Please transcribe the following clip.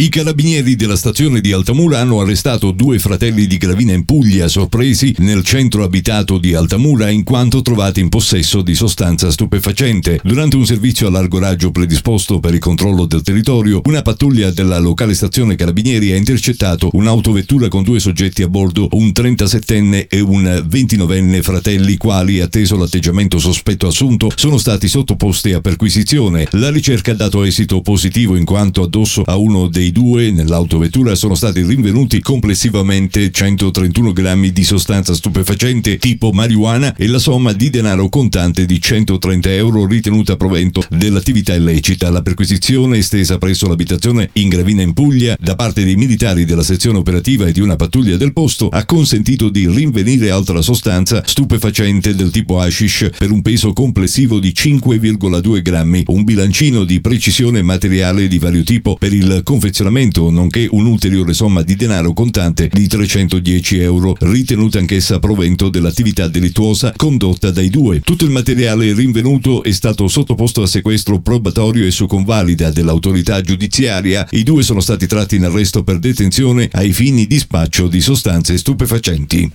I carabinieri della stazione di Altamura hanno arrestato 2 fratelli di Gravina in Puglia sorpresi nel centro abitato di Altamura in quanto trovati in possesso di sostanza stupefacente. Durante un servizio a largo raggio predisposto per il controllo del territorio, una pattuglia della locale stazione carabinieri ha intercettato un'autovettura con 2 soggetti a bordo, un 37enne e un 29enne fratelli, quali, atteso l'atteggiamento sospetto assunto, sono stati sottoposti a perquisizione. La ricerca ha dato esito positivo in quanto addosso a uno dei 2 nell'autovettura sono stati rinvenuti complessivamente 131 grammi di sostanza stupefacente tipo marijuana e la somma di denaro contante di 130 euro ritenuta a provento dell'attività illecita. La perquisizione, estesa presso l'abitazione in Gravina in Puglia da parte dei militari della sezione operativa e di una pattuglia del posto, ha consentito di rinvenire altra sostanza stupefacente del tipo hashish per un peso complessivo di 5,2 grammi, un bilancino di precisione materiale di vario tipo per il confezionamento, nonché un'ulteriore somma di denaro contante di 310 euro, ritenuta anch'essa a provento dell'attività delittuosa condotta dai 2. Tutto il materiale rinvenuto è stato sottoposto a sequestro probatorio e su convalida dell'autorità giudiziaria. I 2 sono stati tratti in arresto per detenzione ai fini di spaccio di sostanze stupefacenti.